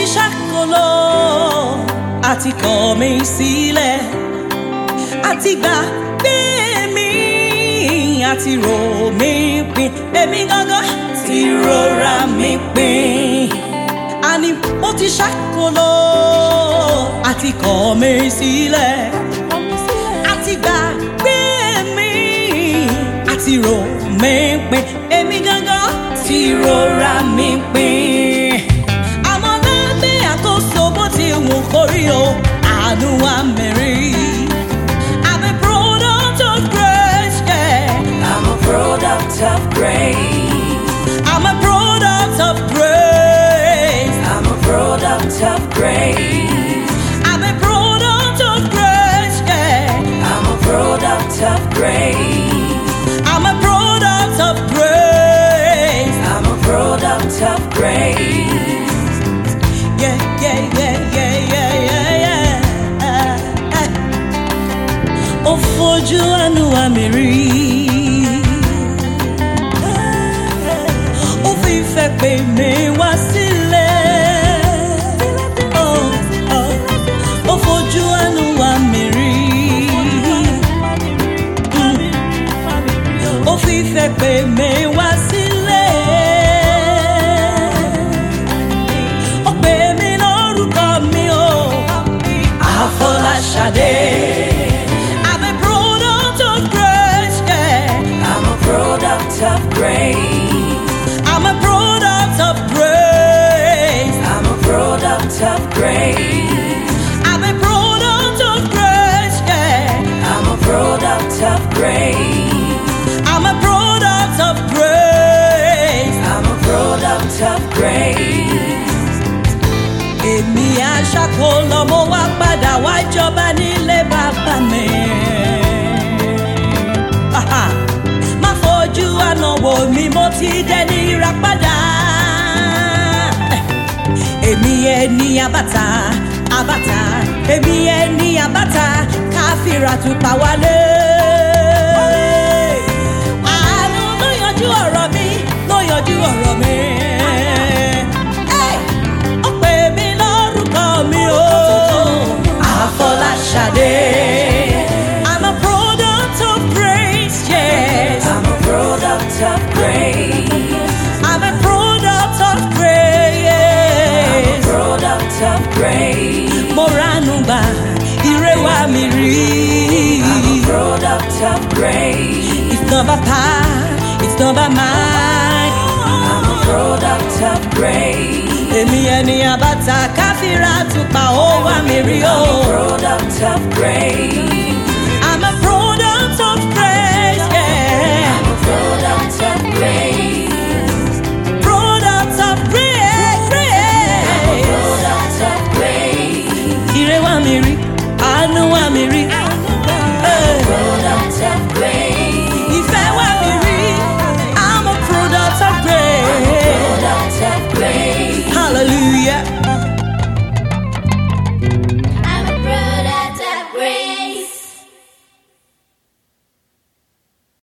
ṣàkólò àti kọ̀ mí sílẹ̀ àti gbà pé mi àti rò mí pin èmi gangan ti rora mi pin àní mo ti ṣàkólò àti kọ̀ mí sílẹ̀ àti gbà pé mi àti rò mí pin èmi gangan ti rora mi pin àmọ́ lábẹ́ àkóso bó ti wù kórí o àánú wa mẹ́rin. I'm a product of grace, yeah. I'm a product of grace. I'm a product of grace. I'm a product of grace. I'm a product of grace, yeah. I'm a product of grace. I'm a product of grace. I'm a product of grace. Yeah, yeah, yeah, yeah, yeah, yeah, yeah. Ó fojú àánú wa mi rí. Ó fi ìfẹ́ pè mí wá sílẹ̀. Ó fojú àánú wa mi rí. Ó fi ìfẹ́ pè mí wá sílẹ̀. Ó pè mí lórúkọ mi o. Afọláṣadé. I'm a product of grace, yeah. I'm a product of grace. I'm a product of grace. I'm a product of grace. I'm a product of grace, yeah. I'm a product of grace. I'm a product of grace. I'm a product of grace. Èmi aṣàkólò mo wá padà wá jọba nílé bàbá mi. Má fojú àná wò mí mo ti dẹni ìràpadà. Èmi ẹni àbàtà àbàtà èmi ẹni àbàtà káfíra tùpà wálé. Àánú ló yanjú ọ̀rọ̀ mi ló yanjú ọ̀rọ̀ mi. Ó pè mí lórúkọ mi o. Afọláṣadé. I'm a product of grace, yes. I'm a product of grace. I'm a product of I'm a grace. product of grace. Mo ránú gbà ire wa mi rí. I'm a product of grace. It's not by power, it's not by might. I'm a product of grace. Èmi ẹni àbàtà káfíra tùpà ó wà mí rí o. I'm a product of grace.